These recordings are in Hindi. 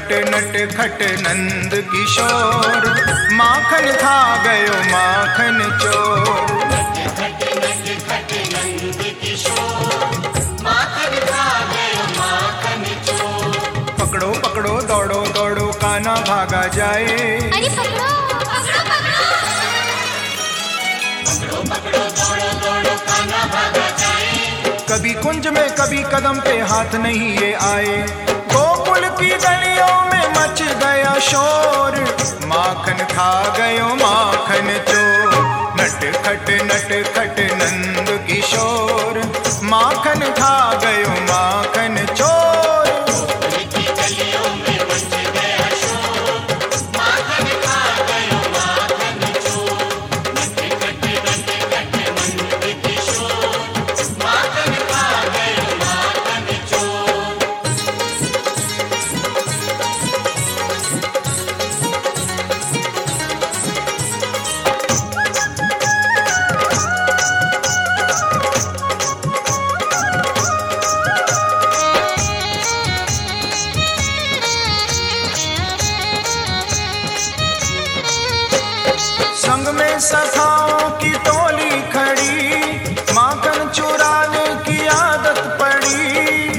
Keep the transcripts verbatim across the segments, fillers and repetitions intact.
खट नट खट नंद किशोर, माखन खा गयो माखन चोर। खट नट खट नंद किशोर, माखन खा गयो माखन चोर। पकड़ो पकड़ो दौड़ो दौड़ो कान्हा भागा जाए। अरे पकड़ो पकड़ो पकड़ो पकड़ो पकड़ो दौड़ो दौड़ो कान्हा भागा जाए। कभी कुंज में कभी कदम पे हाथ नहीं ये आए, गोकुल की गलियों में मच गया शोर, माखन खा गयो माखन चोर। नट खट नट खट नंद किशोर, माखन खा गयो माखन चोर। संग में सखाओं की टोली खड़ी, माखन चुराने की आदत पड़ी।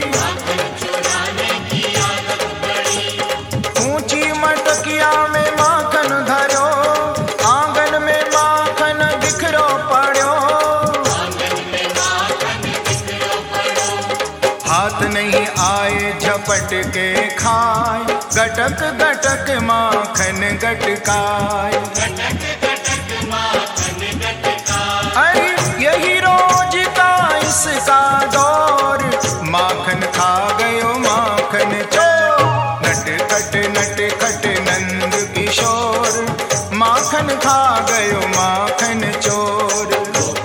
ऊंची मटकिया में माखन धरो, आंगन में माखन बिखरो पड़ो। हाथ नहीं आए झपट के खाए, गटक गटक माखन गटकाए। अरे यही रोज का इसका दौर, माखन खा गयो माखन चोर। नट खट नट खट नंद किशोर, माखन खा गयो माखन चोर।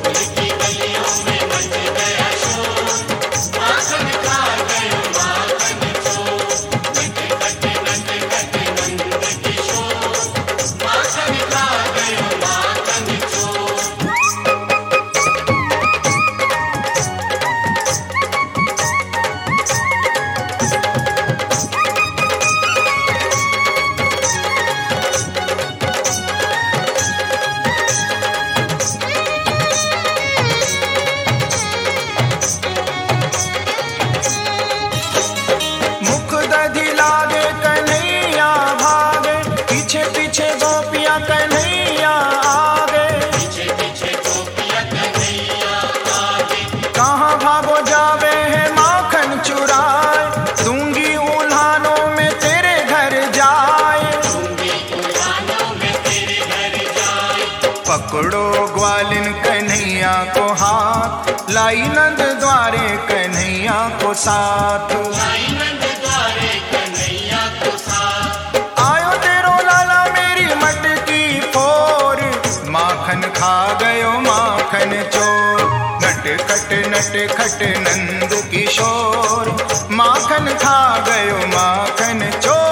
पकड़ो ग्वालिन कन्हैया को हाथ, लाई नंद द्वारे कन्हैया को साथ। आयो तेरो लाला मेरी मटकी फोर, माखन खा गयो माखन चोर। नट खट नट खट नंद किशोर, माखन खा गयो माखन चोर।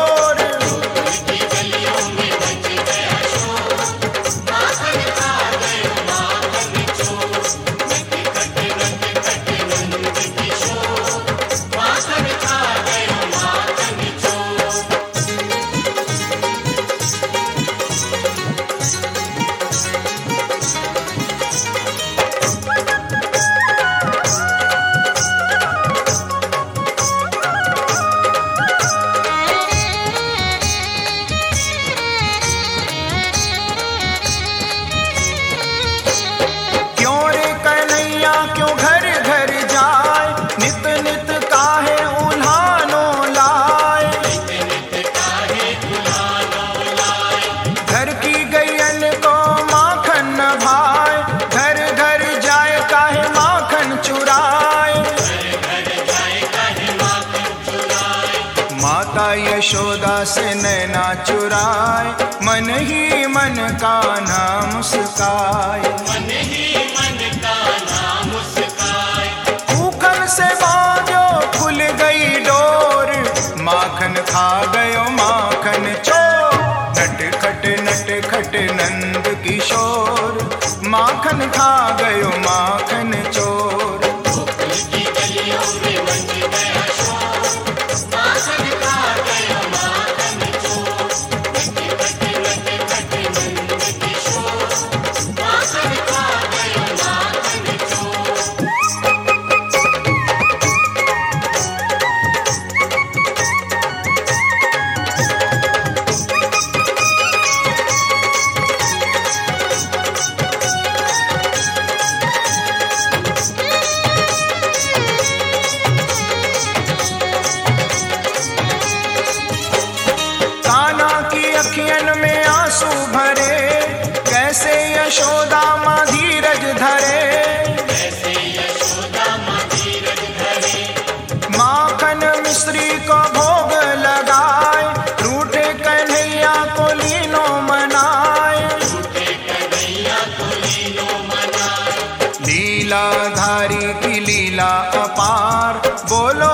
यशोदा से नैना चुराए, मन ही मन कान्हा मुस्काए। मन ही मन कान्हा मुस्काए। उखल से बांधो खुल गई डोर, माखन खा गयो माखन चोर। नट खट नट खट नंद किशोर, माखन खा गयो माखन चोर। गलियों में मच गया शोर, माखन खा गयो माखन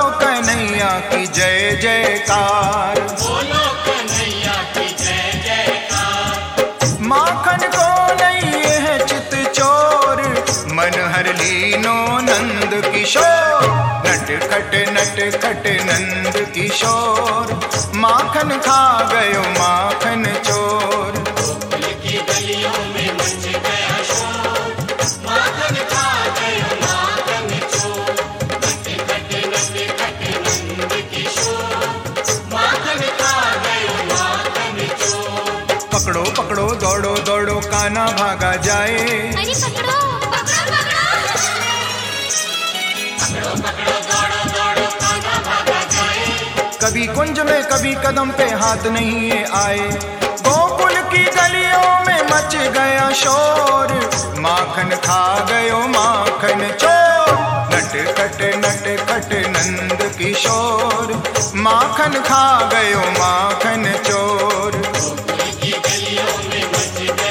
कन्हैया की जय जयकार। बोलो कन्हैया की जय जयकार। माखन को नहीं है चित चोर, मन हर लीनो नंद किशोर। नट खट नट खट नंद किशोर, माखन खा गयो माखन चोर। गोकुल की गलियों में मच गया शोर, माखन खा गयो माखन चोर। नट खट नट खट नंद किशोर, माखन खा गयो माखन चोर। पकड़ो पकड़ो दौड़ो दौड़ो कान्हा भागा जाए। अरे पकड़ो पकड़ो पकड़ो। पकड़ो पकड़ो दौड़ो दौड़ो कान्हा भागा जाए। कभी कुंज में कभी कदम पे हाथ नहीं ये आए। गोकुल की गलियों में मच गया शोर, माखन खा गयो माखन चोर। नट खट नट खट नंद किशोर, माखन खा गयो माखन चोर। गोकुल की गलियों में मच